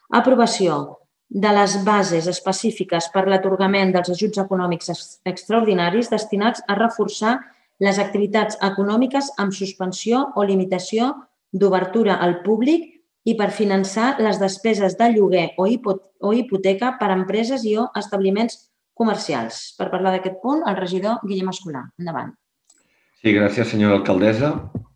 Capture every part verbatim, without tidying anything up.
Aprovació de les bases específiques per l'atorgament dels ajuts econòmics extraordinaris destinats a reforçar les activitats econòmiques amb suspensió o limitació d'obertura al públic i per finançar les despeses de lloguer o hipoteca per a empreses i o establiments comercials. Per parlar d'aquest punt, el regidor Guillem Escolà. Endavant. Sí, gràcies, senyora alcaldessa.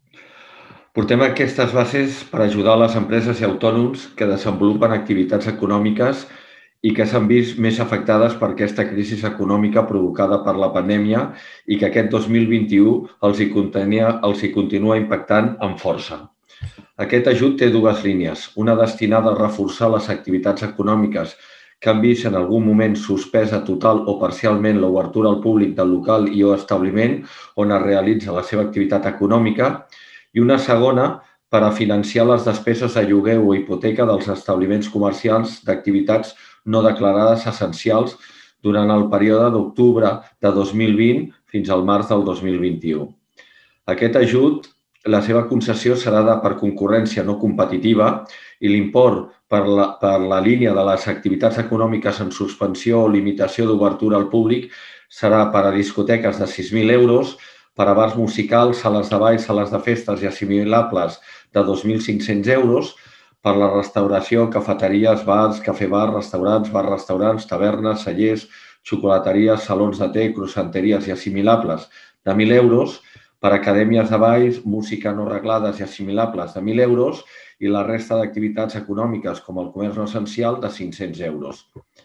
Portem aquestes bases per ajudar les empreses i autònoms que desenvolupen activitats econòmiques i que s'han vist més afectades per aquesta crisi econòmica provocada per la pandèmia i que aquest dos mil vint-i-u els hi continua impactant amb força. Aquest ajut té dues línies, una destinada a reforçar les activitats econòmiques que han vist en algun moment suspesa total o parcialment l'obertura al públic del local i o establiment on es realitza la seva activitat econòmica, i una segona per a financiar les despeses de lloguer o hipoteca dels establiments comercials d'activitats no declarades essencials durant el període d'octubre de dos mil vint fins al març del dos mil vint-i-u. Aquest ajut, la seva concessió serà per concurrència no competitiva i l'import per la, per la línia de les activitats econòmiques en suspensió o limitació d'obertura al públic serà per a discoteques de sis mil euros, per a bars musicals, sales de ball, sales de festes i assimilables de dos mil cinc-cents euros, per la restauració, cafeteries, bars, cafè-bar, restaurants, bar-restaurants, tavernes, cellers, xocolateries, salons de té, croissanteries i assimilables de mil euros, per a acadèmies de balls, música no reglades i assimilables de mil euros i la resta d'activitats econòmiques com el comerç no essencial de cinc-cents euros.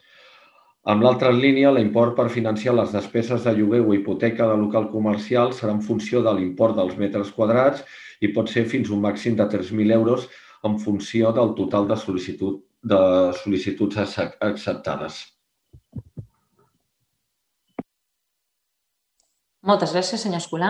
Amb l'altra línia, l'import per financiar les despeses de lloguer o hipoteca de local comercial serà en funció de l'import dels metres quadrats i pot ser fins un màxim de tres mil euros en funció del total de sol·licituds acceptades. Moltes gràcies, senyor Escolà.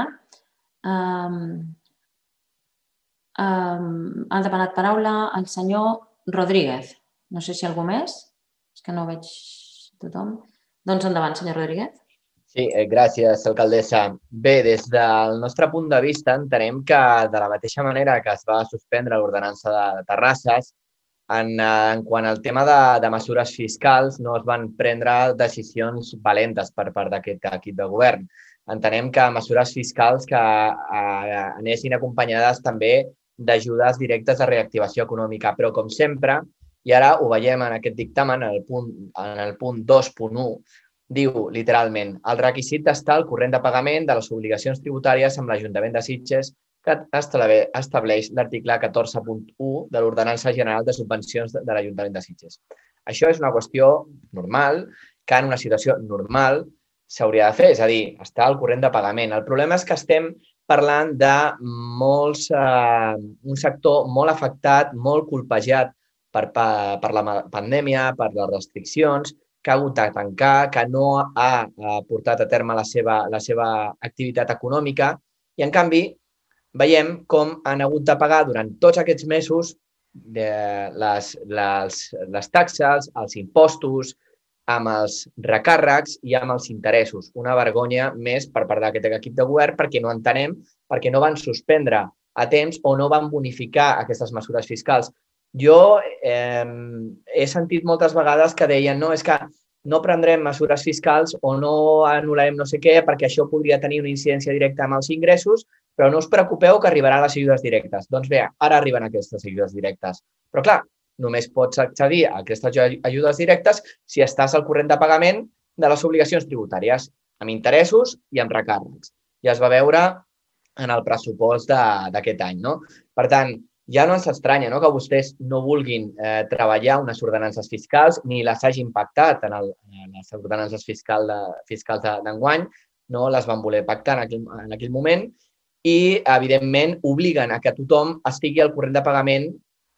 Ha demanat paraula el senyor Rodríguez. No sé si algú més. És que no veig tothom. Doncs endavant, senyor Rodríguez. Sí, gràcies, alcaldessa. Bé, des del nostre punt de vista entenem que de la mateixa manera que es va suspendre l'ordenança de terrasses, en, en quant al tema de, de mesures fiscals no es van prendre decisions valentes per part d'aquest equip de govern. Entenem que mesures fiscals que eh, anessin acompanyades també d'ajudes directes de reactivació econòmica, però com sempre, i ara ho veiem en aquest dictamen, en el punt, en el punt dos punt u, diu literalment el requisit d'estar al corrent de pagament de les obligacions tributàries amb l'Ajuntament de Sitges que estableix l'article catorze punt u de l'Ordenança General de Subvencions de l'Ajuntament de Sitges. Això és una qüestió normal, que en una situació normal s'hauria de fer, és a dir, estar al corrent de pagament. El problema és que estem parlant de molts, eh, un sector molt afectat, molt colpejat per, per, per la pandèmia, per les restriccions, que ha hagut de tancar, que no ha portat a terme la seva, la seva activitat econòmica i, en canvi, veiem com han hagut de pagar durant tots aquests mesos de les, les, les taxes, els impostos, amb els recàrrecs i amb els interessos. Una vergonya més per part d'aquest equip de govern perquè no entenem, perquè no van suspendre a temps o no van bonificar aquestes mesures fiscals. Jo eh, he sentit moltes vegades que deien no, és que no prendrem mesures fiscals o no anul·larem no sé què perquè això podria tenir una incidència directa amb els ingressos, però no us preocupeu que arribaran les ajudes directes. Doncs bé, ara arriben aquestes ajudes directes. Però clar, només pots accedir a aquestes ajudes directes si estàs al corrent de pagament de les obligacions tributàries, amb interessos i amb recàrrecs. Ja es va veure en el pressupost d'aquest any, no? Per tant, ja no ens estranya no, que vostès no vulguin eh, treballar unes ordenances fiscals ni les hagin pactat en, el, en les ordenances fiscal de, fiscals d'enguany, no les van voler pactar en aquell, en aquell moment i, evidentment, obliguen a que tothom estigui al corrent de pagament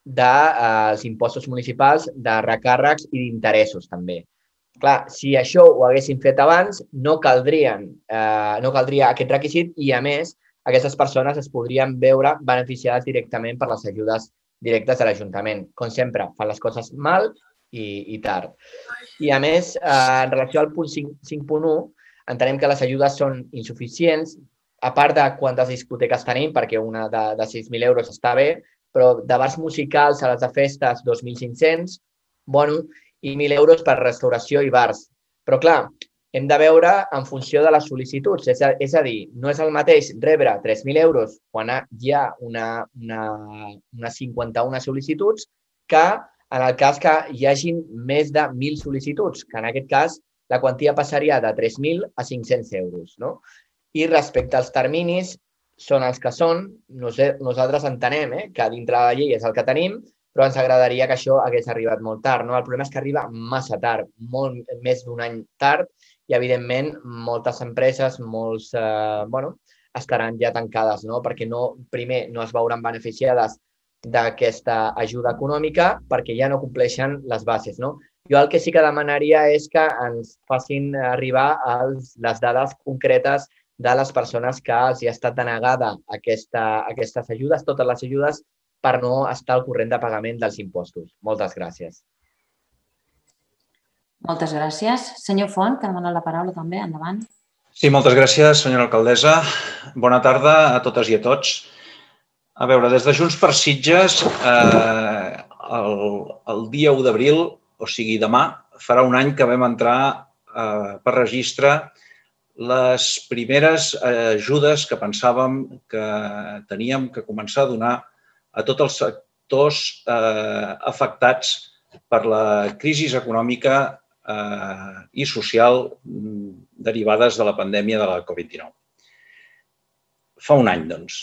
dels eh, impostos municipals, de recàrrecs i d'interessos, també. Clar, si això ho haguessin fet abans, no, caldrien, eh, no caldria aquest requisit i, a més, aquestes persones es podrien veure beneficiades directament per les ajudes directes de l'Ajuntament. Com sempre, fan les coses mal i, i tard. I, a més, eh, en relació al punt cinc punt u, entenem que les ajudes són insuficients, a part de quantes discoteques tenim, perquè una de, de sis mil euros està bé, però de bars musicals, sales de festes, dos mil cinc-cents, bono i mil euros per restauració i bars. Però, clar, hem de veure en funció de les sol·licituds. És a, és a dir, no és el mateix rebre tres mil euros quan hi ha una, una, una cinquanta-una sol·licituds que en el cas que hi hagin més de mil sol·licituds, que en aquest cas la quantia passaria de tres mil a cinc-cents euros. No? I respecte als terminis, són els que són. Nosaltres entenem eh, que dintre de la llei és el que tenim, però ens agradaria que això hagués arribat molt tard. No? El problema és que arriba massa tard, molt més d'un any tard, i, evidentment, moltes empreses molts, eh, bueno, estaran ja tancades, no? Perquè no, primer no es veuran beneficiades d'aquesta ajuda econòmica perquè ja no compleixen les bases. No? Jo el que sí que demanaria és que ens facin arribar els, les dades concretes de les persones que els hi ha estat denegada aquesta, aquestes ajudes, totes les ajudes, per no estar al corrent de pagament dels impostos. Moltes gràcies. Moltes gràcies. Senyor Font, que demana la paraula també. Endavant. Sí, moltes gràcies, senyora alcaldessa. Bona tarda a totes i a tots. A veure, des de Junts per Sitges, eh, el, el dia u d'abril, o sigui demà, farà un any que vam entrar eh, per registre les primeres ajudes que pensàvem que teníem que començar a donar a tots els sectors eh, afectats per la crisi econòmica eh, i social derivades de la pandèmia de la Covid dinou. Fa un any, doncs.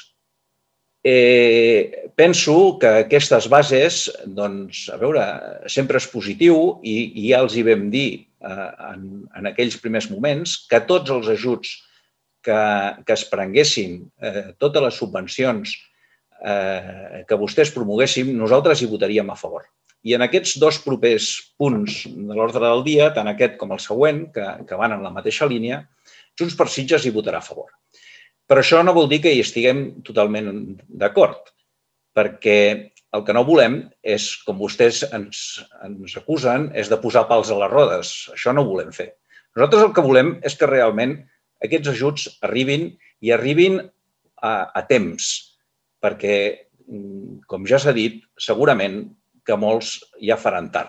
Eh, penso que aquestes bases, doncs, a veure, sempre és positiu i, i ja els hi vam dir eh, en, en aquells primers moments que tots els ajuts que, que es prenguessin, eh, totes les subvencions eh, que vostès promoguéssim, nosaltres hi votaríem a favor. I en aquests dos propers punts de l'ordre del dia, tant aquest com el següent, que, que van en la mateixa línia, Junts per Sitges hi votarà a favor. Però això no vol dir que hi estiguem totalment d'acord, perquè el que no volem és, com vostès ens, ens acusen, és de posar pals a les rodes. Això no ho volem fer. Nosaltres el que volem és que realment aquests ajuts arribin i arribin a, a temps, perquè, com ja s'ha dit, segurament que molts ja faran tard.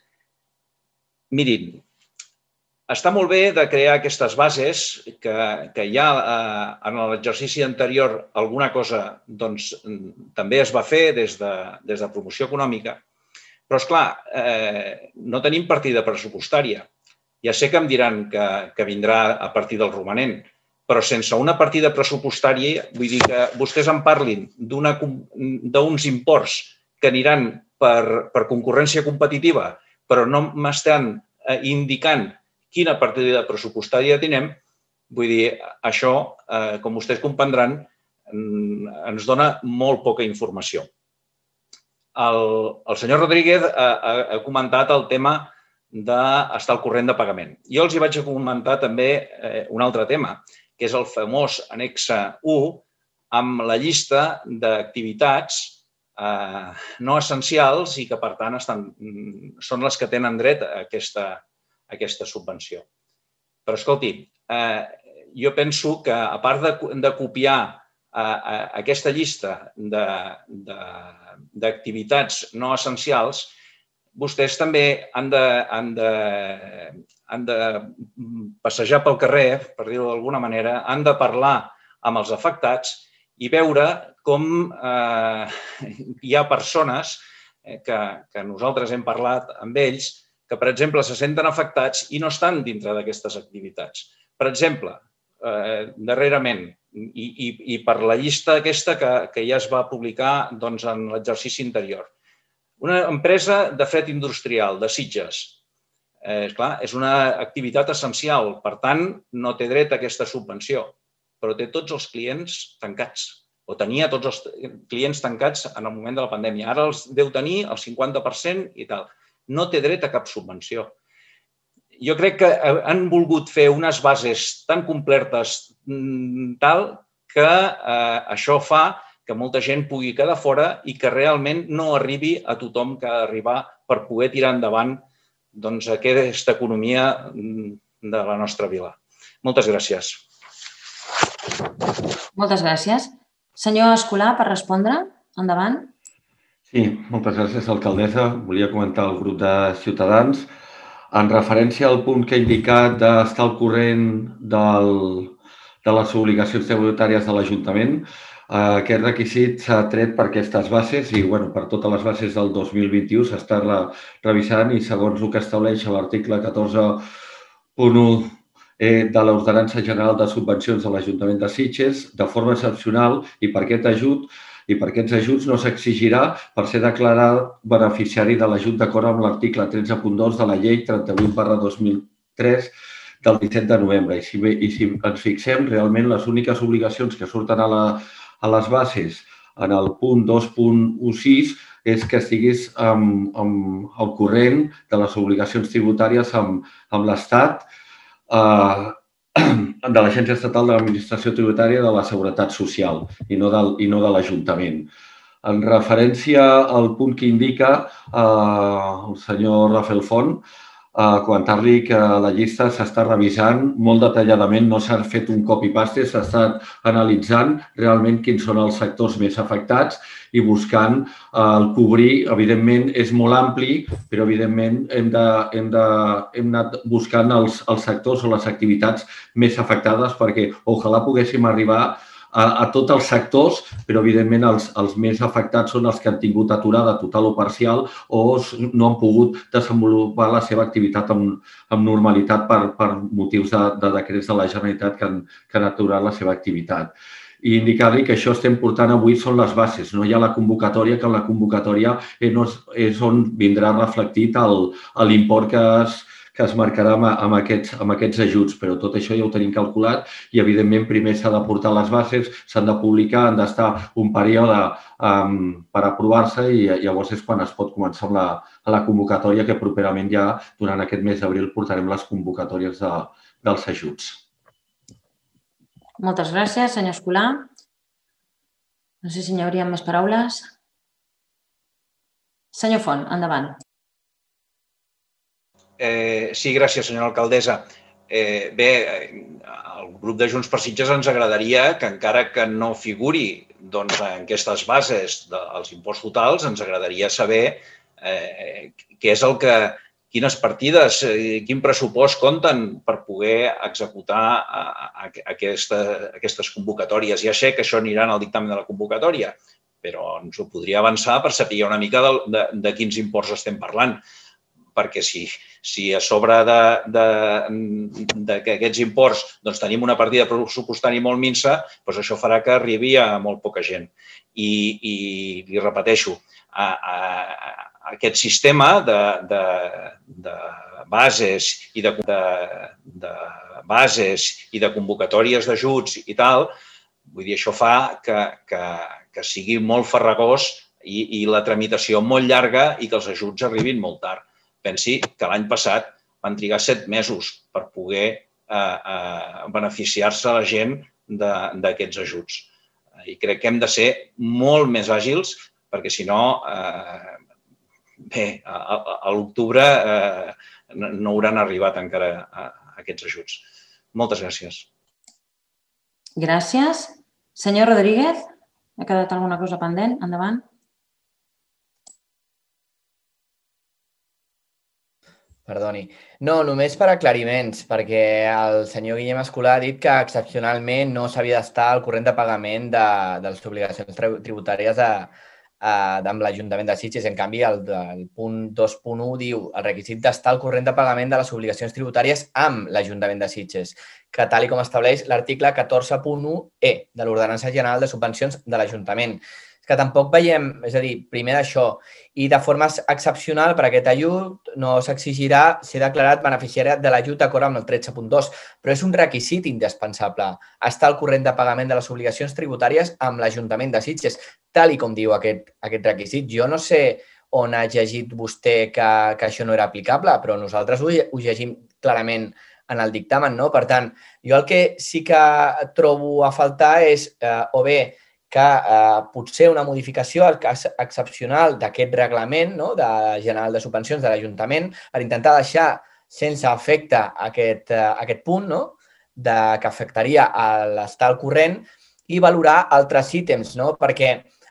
Mirin, està molt bé de crear aquestes bases, que, que ja eh, en l'exercici anterior alguna cosa doncs, també es va fer des de, des de promoció econòmica, però, esclar, eh, no tenim partida pressupostària. Ja sé que em diran que, que vindrà a partir del romanent, però sense una partida pressupostària, vull dir que vostès em parlin d'uns imports que aniran per, per concurrència competitiva, però no m'estan eh, indicant quina partida pressupostària tenim, vull dir, això, eh, com vostès comprendran, ens dona molt poca informació. El, el senyor Rodríguez ha, ha comentat el tema d'estar al corrent de pagament. Jo els hi vaig comentar també eh, un altre tema, que és el famós anexe u, amb la llista d'activitats eh, no essencials i que, per tant, estan, són les que tenen dret a aquesta aquesta subvenció. Però, escolti, eh, jo penso que, a part de, de copiar eh, aquesta llista d'activitats no essencials, vostès també han de, han de, han de passejar pel carrer, per dir-ho d'alguna manera, han de parlar amb els afectats i veure com eh, hi ha persones que, que nosaltres hem parlat amb ells que, per exemple, se senten afectats i no estan dintre d'aquestes activitats. Per exemple, eh, darrerament, i, i, i per la llista aquesta que, que ja es va publicar doncs, en l'exercici anterior, una empresa de fred industrial, de Sitges, eh, clar, és una activitat essencial, per tant, no té dret a aquesta subvenció, però té tots els clients tancats, o tenia tots els clients tancats en el moment de la pandèmia. Ara els deu tenir el cinquanta per cent i tal. No té dret a cap subvenció. Jo crec que han volgut fer unes bases tan completes tal que eh, això fa que molta gent pugui quedar fora i que realment no arribi a tothom que ha d'arribar per poder tirar endavant doncs, aquesta economia de la nostra vila. Moltes gràcies. Moltes gràcies. Senyor Escolà, per respondre, endavant. Sí, moltes gràcies, alcaldessa. Volia comentar al grup de Ciutadans. En referència al punt que he indicat d'estar al corrent del, de les obligacions tributàries de l'Ajuntament, eh, aquest requisit s'ha tret per aquestes bases i bueno, per totes les bases del dos mil vint-i-u s'està re, revisant i segons el que estableix l'article catorze punt u eh, de l'Ordenança General de Subvencions de l'Ajuntament de Sitges, de forma excepcional i per aquest ajut i per aquests ajuts no s'exigirà per ser declarat beneficiari de l'ajut d'acord amb l'article tretze punt dos de la llei trenta-vuit barra dos mil tres del disset de novembre. I si, i si ens fixem, realment les úniques obligacions que surten a, la, a les bases en el punt dos punt setze és que estiguis amb, amb el corrent de les obligacions tributàries amb, amb l'Estat, eh, de l'Agència Estatal de l'Administració Tributària de la Seguretat Social i no, del, i no de l'Ajuntament. En referència al punt que indica eh, el senyor Rafael Font, eh, comentar-li que la llista s'està revisant molt detalladament, no s'ha fet un copy-paste, s'ha estat analitzant realment quins són els sectors més afectats i buscant eh, el cobrir. Evidentment, és molt ampli, però evidentment hem, de, hem, de, hem anat buscant els, els sectors o les activitats més afectades perquè ojalà poguéssim arribar a, a tots els sectors, però evidentment els, els més afectats són els que han tingut aturada total o parcial o no han pogut desenvolupar la seva activitat amb, amb normalitat per, per motius de, de decrets de la Generalitat que han, que han aturat la seva activitat. I indicar-li que això estem portant avui són les bases, no hi ha la convocatòria, que en la convocatòria és on vindrà reflectit l'import que es, que es marcarà amb, amb, aquests, amb aquests ajuts, però tot això ja ho tenim calculat i, evidentment, primer s'ha de portar les bases, s'han de publicar, han d'estar un període um, per aprovar-se i llavors és quan es pot començar amb la, la convocatòria, que properament ja, durant aquest mes d'abril, portarem les convocatòries de, dels ajuts. Moltes gràcies, senyor Escolà. No sé si hi hauria més paraules. Senyor Font, endavant. Eh, sí, gràcies, senyora alcaldessa. Eh, bé, al grup de Junts per Sitges ens agradaria que, encara que no figuri doncs, en aquestes bases dels imports totals, ens agradaria saber eh, què és el que, quines partides, quin pressupost compten per poder executar aquesta, aquestes convocatòries. Ja sé que això anirà en el dictamen de la convocatòria, però ens ho podria avançar per saber una mica de, de, de quins imports estem parlant. Perquè si, si a sobre d'aquests imports doncs, tenim una partida pressupostària molt minsa, doncs això farà que arribi a molt poca gent. I, i li repeteixo, a, a, aquest sistema de, de, de bases i de, de, de bases i de convocatòries d'ajuts i tal, vull dir, això fa que, que, que sigui molt farragós i, i la tramitació molt llarga i que els ajuts arribin molt tard. Pensi que l'any passat van trigar set mesos per poder eh, eh, beneficiar-se la gent d'aquests ajuts. I crec que hem de ser molt més àgils perquè, si no, eh, bé, a, a l'octubre eh, no hauran arribat encara a, a aquests ajuts. Moltes gràcies. Gràcies. Senyor Rodríguez, ha quedat alguna cosa pendent? Endavant. Perdoni. No, només per aclariments, perquè el senyor Guillem Escolà ha dit que excepcionalment no s'havia d'estar al corrent de pagament de, de les obligacions tributàries de, amb l'Ajuntament de Sitges. En canvi, el, el punt dos punt u diu el requisit d'estar al corrent de pagament de les obligacions tributàries amb l'Ajuntament de Sitges, que tal com estableix l'article catorze punt u e de l'Ordenança General de Subvencions de l'Ajuntament. Que tampoc veiem, és a dir, primer d'això, i de forma excepcional per aquest ajut no s'exigirà ser declarat beneficiari de l'ajut d'acord amb el tretze punt dos, però és un requisit indispensable estar al corrent de pagament de les obligacions tributàries amb l'Ajuntament de Sitges, tal i com diu aquest, aquest requisit. Jo no sé on ha llegit vostè que, que això no era aplicable, però nosaltres ho, ho llegim clarament en el dictamen, no? Per tant, jo el que sí que trobo a faltar és, eh, o bé, que eh, potser una modificació excepcional d'aquest reglament, no?, de General de Subvencions de l'Ajuntament per intentar deixar sense efecte aquest, eh, aquest punt, no?, de, que afectaria a l'estar al corrent i valorar altres ítems, no?, perquè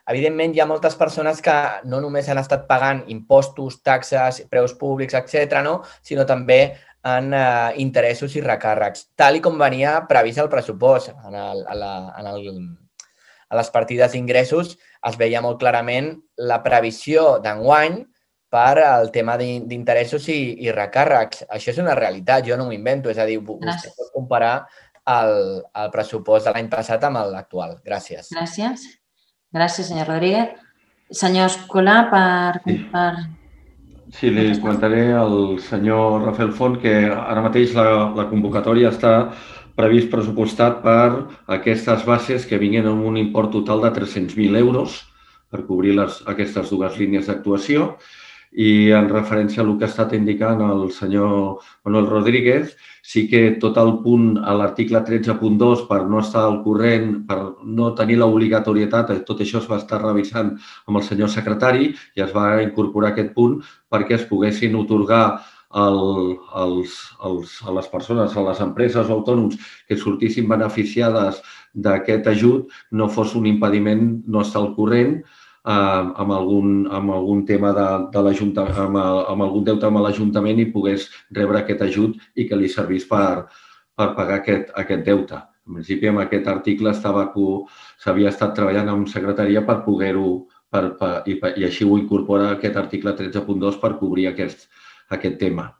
evidentment hi ha moltes persones que no només han estat pagant impostos, taxes, preus públics, etcètera, no? Sinó també en eh, interessos i recàrrecs, tal i com venia previst el pressupost. En, el, a, la, en el, a les partides d'ingressos es veia molt clarament la previsió d'enguany per al tema d'interessos i, i recàrrecs. Això és una realitat, jo no m'ho invento, és a dir, vostè pot comparar el, el pressupost de l'any passat amb l'actual. Gràcies. Gràcies. Gràcies, senyor Rodríguez. Senyor Escolà, per... Sí, per... sí li comentaré al senyor Rafael Font que ara mateix la, la convocatòria està previst pressupostat per aquestes bases que vinguin amb un import total de tres-cents mil euros per cobrir les, aquestes dues línies d'actuació. I en referència a el que ha estat indicant el senyor Manuel Rodríguez, sí que tot el punt a l'article tretze punt dos per no estar al corrent, per no tenir l'obligatorietat, tot això es va estar revisant amb el senyor secretari i es va incorporar aquest punt perquè es poguessin otorgar el, els, els, a les persones, a les empreses o autònoms que sortissin beneficiades d'aquest ajut no fos un impediment no estar al corrent amb algun, amb algun tema de, de l'Ajuntament, amb, amb algun deute amb l'Ajuntament i pogués rebre aquest ajut i que li servís per, per pagar aquest, aquest deute. En principi, amb aquest article s'havia estat treballant amb secretaria per poder-ho, per, per, i, i així ho incorpora aquest article tretze punt dos per cobrir aquest, aquest tema.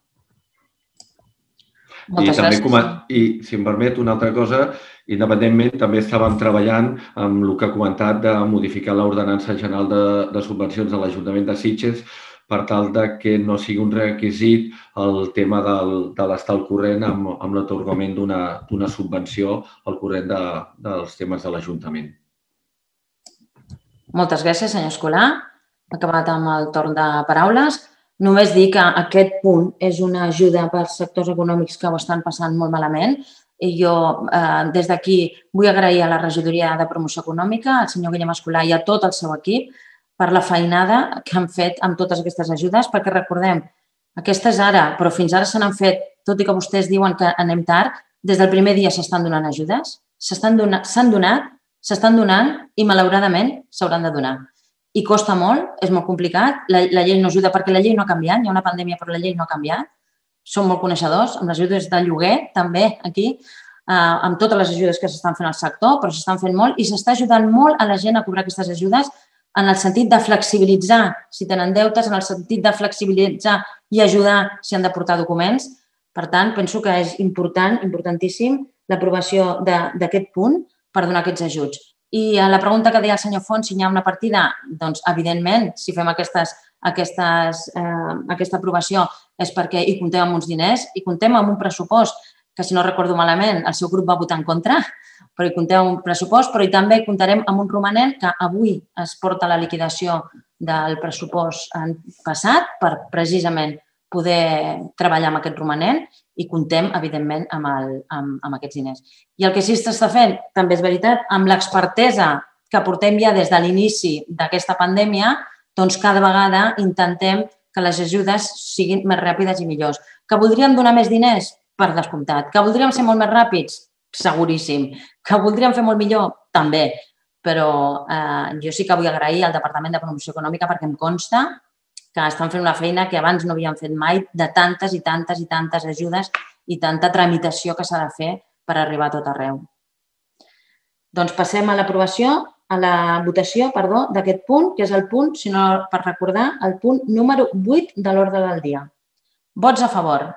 Moltes I, també, gràcies. I, si em permet, una altra cosa, independentment, també estàvem treballant amb el que ha comentat de modificar l'ordenança general de, de subvencions de l'Ajuntament de Sitges per tal de que no sigui un requisit el tema del, de l'estar al corrent amb, amb l'atorgament d'una subvenció al corrent de, dels temes de l'Ajuntament. Moltes gràcies, senyor Escolà. Hem acabat amb el torn de paraules. Només dir que aquest punt és una ajuda pels sectors econòmics que ho estan passant molt malament i jo eh, des d'aquí vull agrair a la Regidoria de Promoció Econòmica, al senyor Guillem Escolà i a tot el seu equip per la feinada que han fet amb totes aquestes ajudes, perquè recordem, aquestes ara, però fins ara se n'han fet, tot i que vostès diuen que anem tard, des del primer dia s'estan donant ajudes, s'han donat, s'estan donant i malauradament s'hauran de donar. I costa molt, és molt complicat, la, la llei no ajuda perquè la llei no ha canviat, hi ha una pandèmia però la llei no ha canviat. Som molt coneixedors, amb les ajudes de lloguer també aquí, eh, amb totes les ajudes que s'estan fent al sector, però s'estan fent molt i s'està ajudant molt a la gent a cobrar aquestes ajudes en el sentit de flexibilitzar si tenen deutes, en el sentit de flexibilitzar i ajudar si han de portar documents. Per tant, penso que és important, importantíssim, l'aprovació d'aquest punt per donar aquests ajuts. I a la pregunta que deia el senyor Font, si hi ha una partida, doncs, evidentment, si fem aquestes, aquestes, eh, aquesta aprovació és perquè hi comptem amb uns diners, hi comptem amb un pressupost que, si no recordo malament, el seu grup va votar en contra, però hi comptem amb un pressupost, però hi també comptarem amb un romanent que avui es porta a la liquidació del pressupost passat per precisament poder treballar amb aquest romanent i comptem, evidentment, amb, el, amb, amb aquests diners. I el que sí s'està fent, també és veritat, amb l'expertesa que portem ja des de l'inici d'aquesta pandèmia, doncs cada vegada intentem que les ajudes siguin més ràpides i millors. Que voldríem donar més diners? Per descomptat. Que voldríem ser molt més ràpids? Seguríssim. Que voldríem fer molt millor? També. Però eh, jo sí que vull agrair al Departament de Promoció Econòmica perquè em consta que estan fent una feina que abans no havien fet mai de tantes i tantes i tantes ajudes i tanta tramitació que s'ha de fer per arribar a tot arreu. Doncs passem a l'aprovació, a la votació, perdó, d'aquest punt, que és el punt, si no per recordar, el punt número vuit de l'ordre del dia. Vots a favor.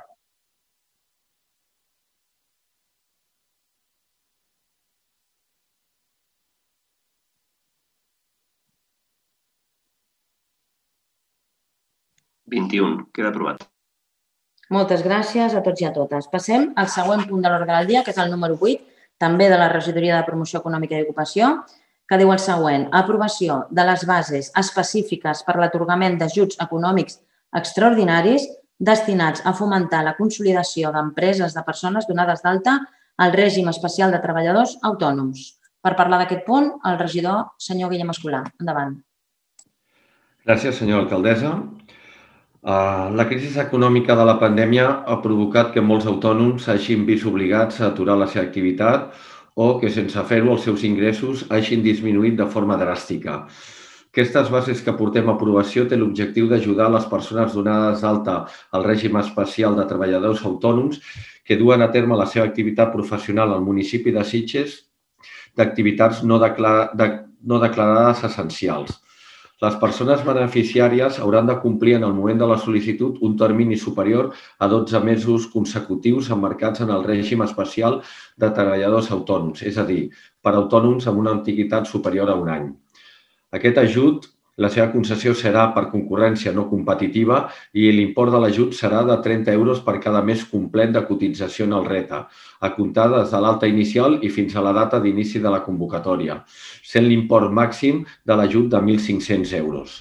vint-i-un. Queda aprovat. Moltes gràcies a tots i a totes. Passem al següent punt de l'ordre del dia, que és el número vuit, també de la Regidoria de Promoció Econòmica i Ocupació, que diu el següent: aprovació de les bases específiques per l'atorgament d'ajuts econòmics extraordinaris destinats a fomentar la consolidació d'empreses de persones donades d'alta al règim especial de treballadors autònoms. Per parlar d'aquest punt, el regidor, senyor Guillem Escolà. Endavant. Gràcies, senyora alcaldessa. La crisi econòmica de la pandèmia ha provocat que molts autònoms s'hagin vist obligats a aturar la seva activitat o que, sense fer-ho, els seus ingressos hagin disminuït de forma dràstica. Aquestes bases que portem a aprovació té l'objectiu d'ajudar les persones donades d'alta al règim especial de treballadors autònoms que duen a terme la seva activitat professional al municipi de Sitges d'activitats no, declar de, no declarades essencials. Les persones beneficiàries hauran de complir en el moment de la sol·licitud un termini superior a dotze mesos consecutius emmarcats en el règim especial de treballadors autònoms, és a dir, per autònoms amb una antiguitat superior a un any. Aquest ajut, la seva concessió serà per concurrència no competitiva i l'import de l'ajut serà de trenta euros per cada mes complet de cotització en el RETA, a comptar des de l'alta inicial i fins a la data d'inici de la convocatòria, sent l'import màxim de l'ajut de mil cinc-cents euros.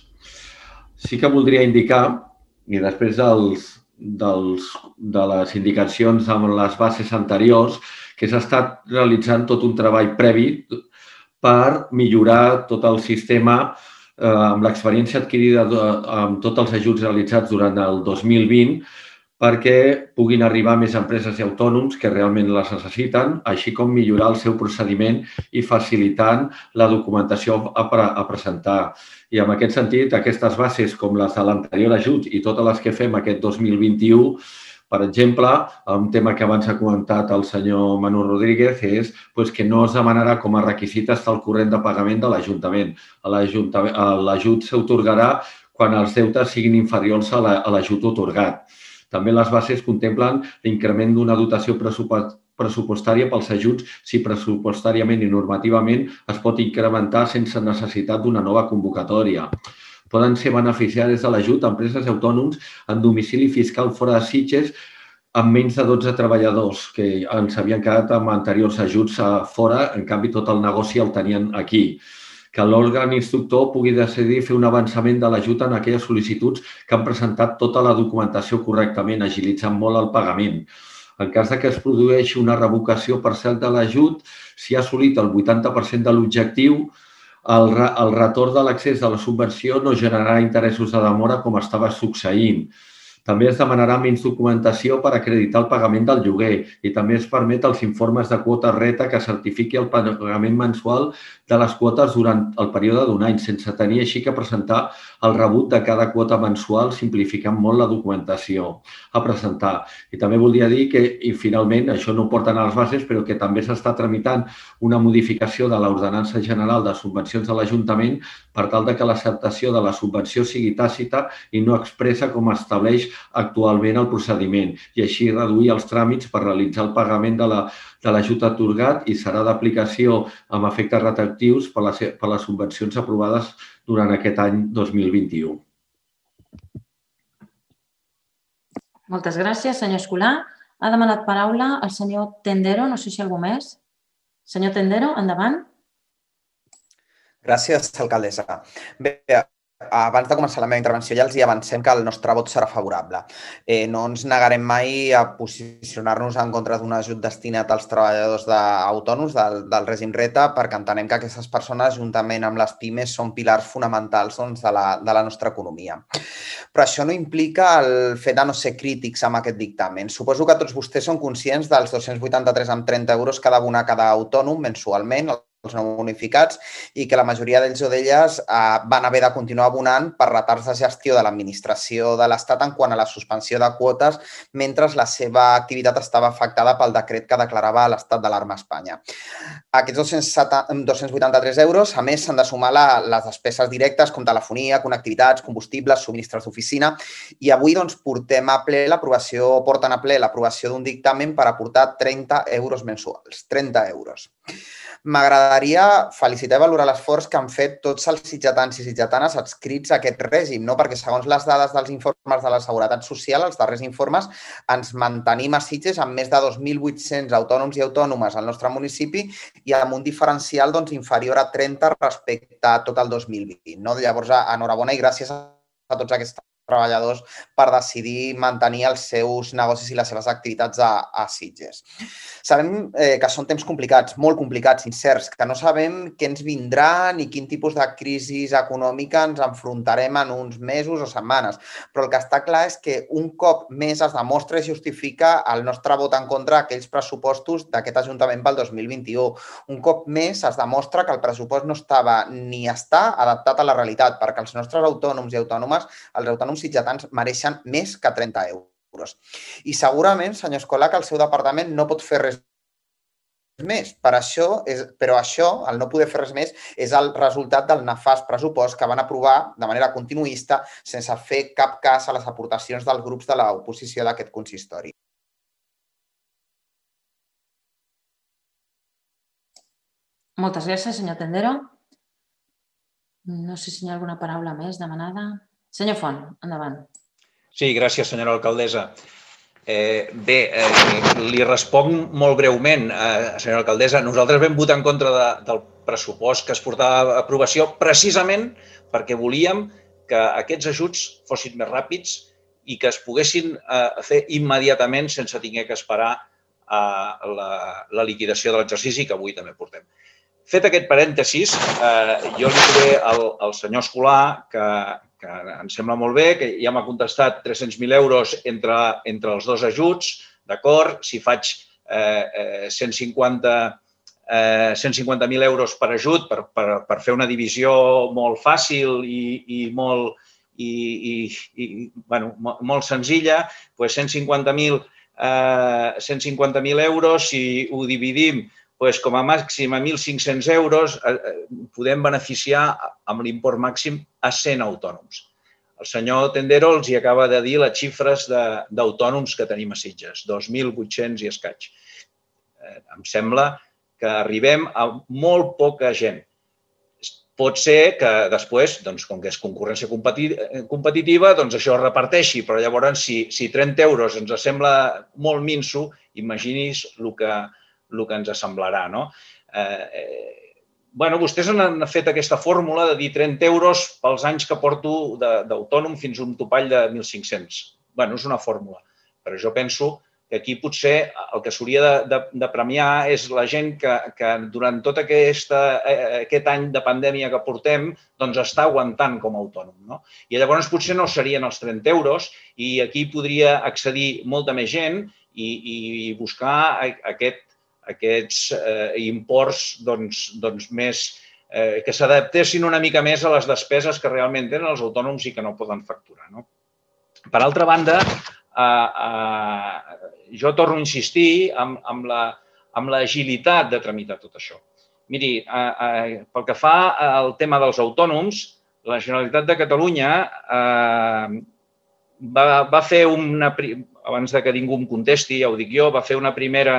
Sí que voldria indicar, i després dels, dels, de les indicacions amb les bases anteriors, que s'ha estat realitzant tot un treball previ per millorar tot el sistema eh, amb l'experiència adquirida amb tots els ajuts realitzats durant el dos mil vint perquè puguin arribar més empreses i autònoms que realment les necessiten, així com millorar el seu procediment i facilitant la documentació a, pre a presentar. I en aquest sentit, aquestes bases com les de l'anterior ajut i totes les que fem aquest dos mil vint-i-u, per exemple, un tema que abans ha comentat el senyor Manu Rodríguez és pues, que no es demanarà com a requisit estar al corrent de pagament de l'Ajuntament. L'ajut s'atorgarà quan els deutes siguin inferiors a l'ajut atorgat. També les bases contemplen l'increment d'una dotació pressupostària pels ajuts si pressupostàriament i normativament es pot incrementar sense necessitat d'una nova convocatòria. Poden ser beneficiaris de l'ajut empreses i autònoms en domicili fiscal fora de Sitges amb menys de dotze treballadors, que ens havien quedat amb anteriors ajuts fora, en canvi tot el negoci el tenien aquí. Que l'òrgan instructor pugui decidir fer un avançament de l'ajut en aquelles sol·licituds que han presentat tota la documentació correctament, agilitzant molt el pagament. En cas que es produeixi una revocació parcial de l'ajut, si ha assolit el vuitanta per cent de l'objectiu, el, el retorn de l'accés a la subvenció no generarà interessos de demora com estava succeint. També es demanarà menys documentació per acreditar el pagament del lloguer i també es permet els informes de quota RETA que certifiqui el pagament mensual de les quotes durant el període d'un any, sense tenir així que presentar el rebut de cada quota mensual, simplificant molt la documentació a presentar. I també voldria dir que, i finalment, això no ho porten a les bases, però que també s'està tramitant una modificació de l'Ordenança General de Subvencions de l'Ajuntament per tal que l'acceptació de la subvenció sigui tàcita i no expressa com estableix actualment el procediment i així reduir els tràmits per realitzar el pagament de l'ajut atorgat i serà d'aplicació amb efectes retroactius per les, per les subvencions aprovades durant aquest any dos mil vint-i-u. Moltes gràcies, senyor Escolà. Ha demanat paraula el senyor Tendero, no sé si algú més. Senyor Tendero, endavant. Gràcies, alcaldessa. Bé, abans de començar la meva intervenció ja els hi avancem que el nostre vot serà favorable. Eh, no ens negarem mai a posicionar-nos en contra d'un ajut destinat als treballadors autònoms del, del règim RETA perquè entenem que aquestes persones, juntament amb les pimes, són pilars fonamentals doncs, de, la, de la nostra economia. Però això no implica el fet de no ser crítics amb aquest dictamen. Suposo que tots vostès són conscients dels dos-cents vuitanta-tres coma trenta euros que ha d'abonar cada autònom mensualment, els no bonificats, i que la majoria d'ells o d'elles eh, van haver de continuar abonant per retards de gestió de l'administració de l'Estat en quant a la suspensió de quotes mentre la seva activitat estava afectada pel decret que declarava l'estat d'alarma a Espanya. Aquests dos-cents vuitanta-tres euros, a més, s'han de sumar la, les despeses directes com telefonia, connectivitats, combustibles, subministres d'oficina, i avui doncs, portem a ple l'aprovació, porten a ple l'aprovació d'un dictamen per aportar trenta euros mensuals. trenta euros. M'agradaria felicitar i valorar l'esforç que han fet tots els sitgetans i sitgetanes adscrits a aquest règim, no? Perquè segons les dades dels informes de la Seguretat Social, els darrers informes, ens mantenim a Sitges amb més de dos mil vuit-cents autònoms i autònomes al nostre municipi i amb un diferencial doncs, inferior a trenta respecte a tot el dos mil vint. No? Llavors, enhorabona i gràcies a tots aquestes treballadors per decidir mantenir els seus negocis i les seves activitats a, a Sitges. Sabem eh, que són temps complicats, molt complicats, incerts, que no sabem què ens vindrà ni quin tipus de crisi econòmica ens enfrontarem en uns mesos o setmanes, però el que està clar és que un cop més es demostra i justifica el nostre vot en contra d'aquells pressupostos d'aquest Ajuntament pel dos mil vint-i-u. Un cop més es demostra que el pressupost no estava ni està adaptat a la realitat, perquè els nostres autònoms i autònomes, els autònoms sitgetans, mereixen més que trenta euros. I segurament, senyor Escolà, que el seu departament no pot fer res més. Per això, és, però això, el no poder fer res més, és el resultat del nefast pressupost que van aprovar de manera continuista sense fer cap cas a les aportacions dels grups de l'oposició d'aquest consistori. Moltes gràcies, senyor Tendero. No sé si hi ha alguna paraula més demanada. Senyor Font, endavant. Sí, gràcies, senyora alcaldessa. Eh, bé, eh, li responc molt breument, eh, senyora alcaldessa. Nosaltres vam votar en contra de, del pressupost que es portava a aprovació precisament perquè volíem que aquests ajuts fossin més ràpids i que es poguessin eh, fer immediatament sense haver que esperar eh, la, la liquidació de l'exercici que avui també portem. Fet aquest parèntesis, eh, jo li diré al, al senyor Escolà que, que em sembla molt bé, que ja m'ha contestat tres-cents mil euros entre, entre els dos ajuts, d'acord? Si faig eh, eh, cent cinquanta mil euros per ajut, per, per, per fer una divisió molt fàcil i, i, molt, i, i, i bueno, molt senzilla, doncs cent cinquanta mil eh, cent cinquanta mil euros, si ho dividim doncs com a màxim a mil cinc-cents euros, eh, podem beneficiar amb l'import màxim a cent autònoms. El senyor Tendero els hi acaba de dir les xifres d'autònoms que tenim a Sitges, dos mil vuit-cents i escaig. Eh, em sembla que arribem a molt poca gent. Pot ser que després, doncs, com que és concurrència competitiva, doncs això es reparteixi, però llavors si, si trenta euros ens sembla molt minso, imagini's el que, el que ens semblarà, no? Eh, eh, bueno, vostès han fet aquesta fórmula de dir trenta euros pels anys que porto d'autònom fins a un topall de mil cinc-cents. Bueno, és una fórmula, però jo penso que aquí potser el que s'hauria de, de, de premiar és la gent que, que durant tot aquesta, aquest any de pandèmia que portem doncs està aguantant com a autònom, no? I llavors potser no serien els trenta euros i aquí podria accedir molta més gent i, i buscar aquest, aquests eh, imports doncs, doncs més, eh, que s'adaptessin una mica més a les despeses que realment tenen els autònoms i que no poden facturar, no? Per altra banda, eh, eh, jo torno a insistir amb, amb l'agilitat la, de tramitar tot això. Miri, eh, eh, pel que fa al tema dels autònoms, la Generalitat de Catalunya eh, va, va fer una, abans de que ningú em contesti, ja ho dic jo, va fer una primera,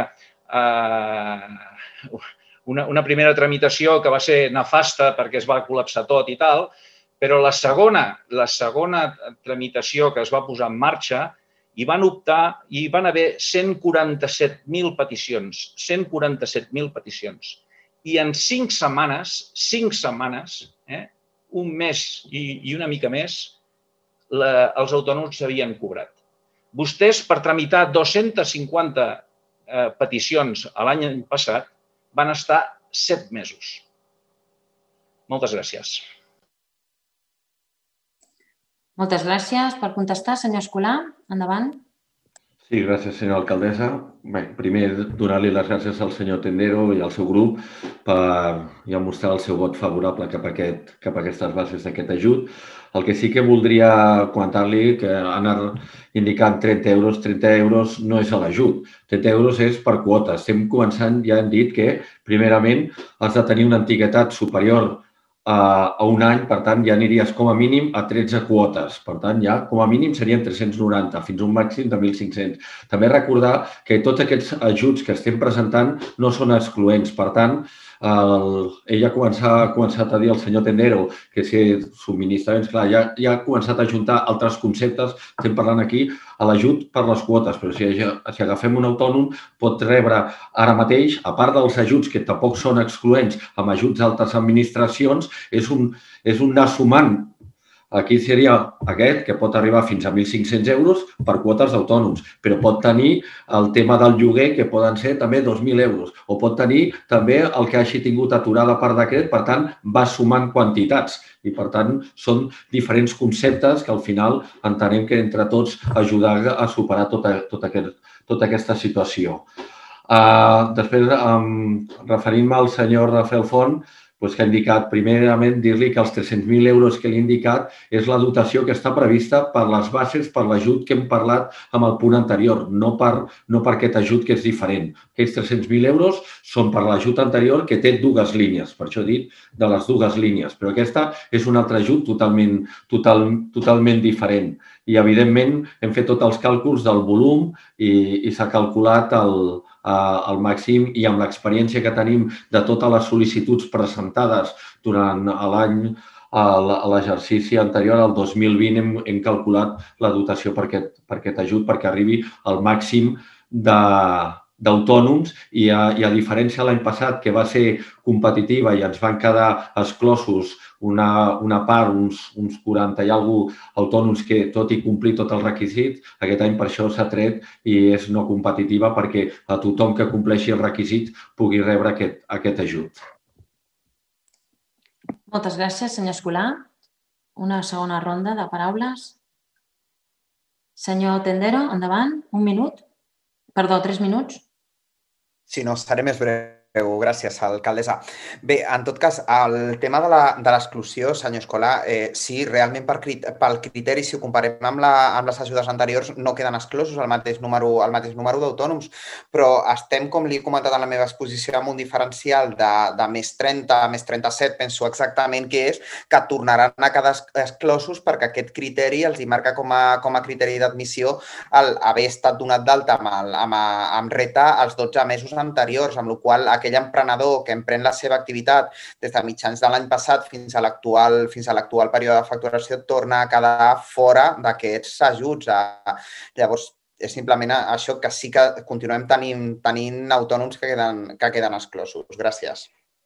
eh, una, una primera tramitació que va ser nefasta perquè es va col·lapsar tot i tal, però la segona, la segona tramitació que es va posar en marxa i van optar, i van haver cent quaranta-set mil peticions, cent quaranta-set mil peticions. I en cinc setmanes, cinc setmanes, eh, un mes i, i una mica més, la, els autònoms s'havien cobrat. Vostès, per tramitar dos-centes cinquanta eh, peticions l'any passat, van estar set mesos. Moltes gràcies. Moltes gràcies. Per contestar, senyor Escolà, endavant. Sí, gràcies, senyora alcaldessa. Bé, primer, donar-li les gràcies al senyor Tendero i al seu grup per ja mostrar el seu vot favorable cap a, aquest, cap a aquestes bases d'aquest ajut. El que sí que voldria comentar-li que anar indicant trenta euros, trenta euros no és l'ajut. trenta euros és per quota. Estem començant, ja hem dit que, primerament, has de tenir una antiguitat superior a un any, per tant, ja aniries com a mínim a tretze quotes. Per tant, ja com a mínim serien tres-cents noranta, fins a un màxim de mil cinc-cents. També recordar que tots aquests ajuts que estem presentant no són excloents. Per tant, el, ell ha començat, ha començat a dir al senyor Tendero que si subministraments, clar, ja, ja ha començat a juntar altres conceptes. Estem parlant aquí a l'ajut per les quotes, però si, si agafem un autònom pot rebre ara mateix, a part dels ajuts que tampoc són excloents, amb ajuts d'altres administracions, és un, és un anar sumant Aquí seria aquest, que pot arribar fins a mil cinc-cents euros per quotes d'autònoms, però pot tenir el tema del lloguer, que poden ser també dos mil euros, o pot tenir també el que hagi tingut aturada per decret, per tant, va sumant quantitats. I, per tant, són diferents conceptes que al final entenem que entre tots ajudar a superar tota, tota, aquest, tota aquesta situació. Uh, després, um, referint-me al senyor Rafael Font, doncs que ha indicat, primerament, dir-li que els tres-cents mil euros que li he indicat és la dotació que està prevista per les bases, per l'ajut que hem parlat amb el punt anterior, no per, no per aquest ajut que és diferent. Aquests tres-cents mil euros són per l'ajut anterior que té dues línies, per això he dit de les dues línies, però aquesta és un altre ajut totalment, total, totalment diferent. I, evidentment, hem fet tots els càlculs del volum i, i s'ha calculat el, al màxim i amb l'experiència que tenim de totes les sol·licituds presentades durant l'any, a l'exercici anterior, el dos mil vint, hem, hem calculat la dotació per aquest, per aquest ajut perquè arribi al màxim de d'autònoms i a, i a diferència de l'any passat, que va ser competitiva i ens van quedar exclosos una, una part, uns, uns quaranta i alguna autònoms que, tot i complir tots els requisits, aquest any per això s'ha tret i és no competitiva perquè a tothom que compleixi els requisits pugui rebre aquest, aquest ajut. Moltes gràcies, senyor Escolà. Una segona ronda de paraules. Senyor Tendero, endavant. Un minut. Perdó, tres minuts. Sí, no, seré més breu. Gràcies, alcaldessa. Bé, en tot cas, el tema de l'exclusió, senyor Escolà, eh, sí, realment per, pel criteri, si ho comparem amb, la, amb les ajudes anteriors, no queden exclosos el mateix número, el mateix número d'autònoms, però estem, com li he comentat en la meva exposició, amb un diferencial de, de més trenta, més trenta-set, penso exactament què és, que tornaran a quedar exclosos perquè aquest criteri els hi marca com a, com a criteri d'admissió el haver estat donat d'alta amb, el, amb, amb reta els dotze mesos anteriors, amb la qual cosa aquell emprenedor que emprèn la seva activitat des de mitjans de l'any passat fins a l'actual fins a l'actual període de facturació torna a quedar fora d'aquests ajuts. Llavors, és simplement això que sí que continuem tenint, tenint autònoms que queden, que queden exclosos. Gràcies.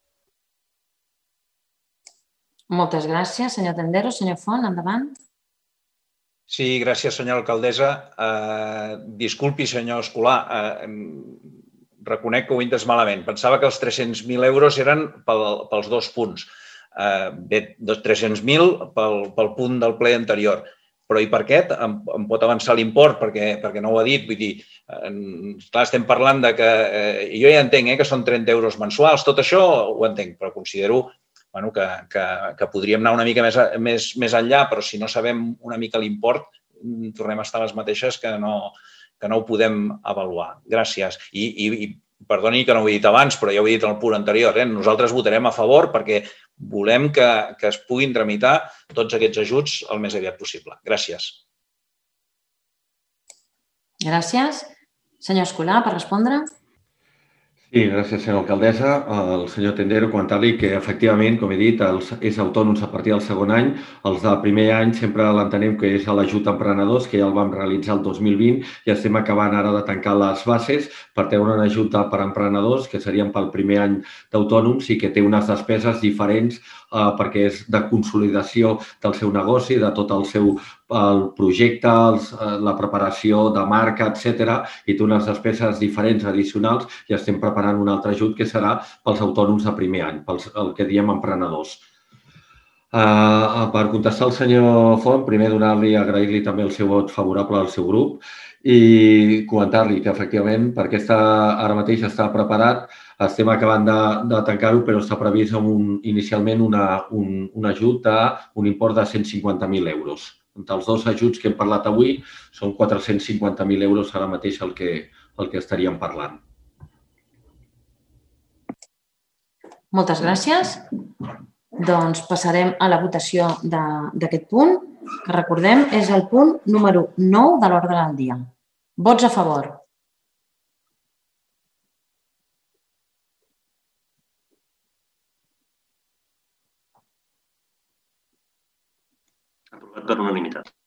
Moltes gràcies, senyor Tendero. Senyor Font, endavant. Sí, gràcies, senyora alcaldessa. Uh, disculpi, senyor Escolà, uh, reconec que ho he entès malament. Pensava que els tres-cents mil euros eren pel, pels dos punts. Uh, bé, tres-cents mil pel, pel punt del ple anterior. Però i per aquest? Em, em pot avançar l'import perquè, perquè no ho ha dit. Vull dir, eh, clar, estem parlant de que... Eh, jo ja entenc eh, que són trenta euros mensuals. Tot això ho entenc, però considero bueno, que, que, que podríem anar una mica més, més, més enllà, però si no sabem una mica l'import, tornem a estar a les mateixes que no... que no ho podem avaluar. Gràcies. I, i, i perdoni que no ho he dit abans, però ja ho he dit en el punt anterior. Eh? Nosaltres votarem a favor perquè volem que, que es puguin tramitar tots aquests ajuts el més aviat possible. Gràcies. Gràcies. Senyor Escolà, per respondre. Sí, gràcies, senyora alcaldessa. El senyor Tendero, comentar-li que, efectivament, com he dit, els, és autònoms a partir del segon any. Els del primer any sempre l'entenem que és l'ajut a emprenedors, que ja el vam realitzar el dos mil vint i estem acabant ara de tancar les bases per treure un ajut per a emprenedors, que serien pel primer any d'autònoms i que té unes despeses diferents eh, perquè és de consolidació del seu negoci, de tot el seu el projecte, els, la preparació de marca, etcètera, i té unes despeses diferents addicionals i estem preparant un altre ajut que serà pels autònoms de primer any, pels, el que diem emprenedors. Uh, per contestar al senyor Font, primer donar-li, agrair-li també el seu vot favorable al seu grup i comentar-li que, efectivament, perquè està, ara mateix està preparat, estem acabant de, de tancar-ho, però està previst un, inicialment una, un, un ajut d'un import de cent cinquanta mil euros. Entre els dos ajuts que hem parlat avui són quatre-cents cinquanta mil euros ara mateix el que, el que estaríem parlant. Moltes gràcies. Doncs passarem a la votació d'aquest punt, que recordem és el punt número nou de l'ordre del dia. Vots a favor. Aprovat per unanimitat.